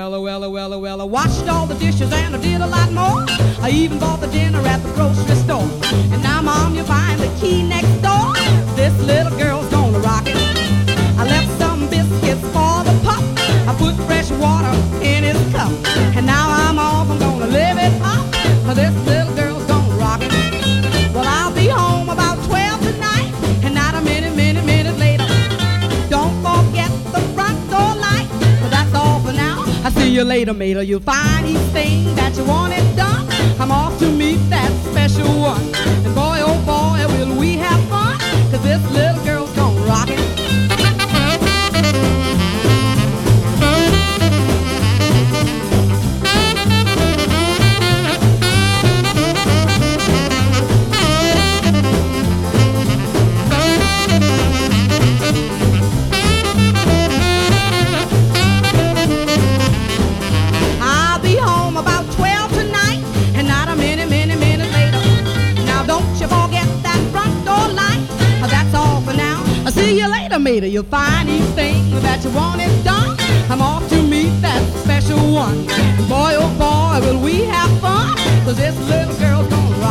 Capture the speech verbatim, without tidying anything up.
well, oh, well, oh, well, oh, well, I washed all the dishes and I did a lot more. I even bought the dinner at the grocery store. And now, Mom, you find the key next door. This little girl's gonna rock it. I left some biscuits for the pup. I put fresh water in his cup. And now I'm off, I'm gonna live it up. This little girl's gonna rock it. Well, I'll be home about twelve tonight. And not a minute, minute, minute later. Don't forget the front door light. But that's all for now. I'll see you later, mater. You'll find each thing that you wanted done. I'm off to meet that special one. And boy, oh boy, will we have fun. Cause this little girl's gonna rock it. I'll be home about twelve tonight, and not a minute, minute, minute later. Now don't you forget that front door light. That's all for now. I'll see you later, mater. You'll find each thing that you wanted done. I'm off to meet that special one. Boy, oh boy, will we have fun. Cause this little girl's gonna rock.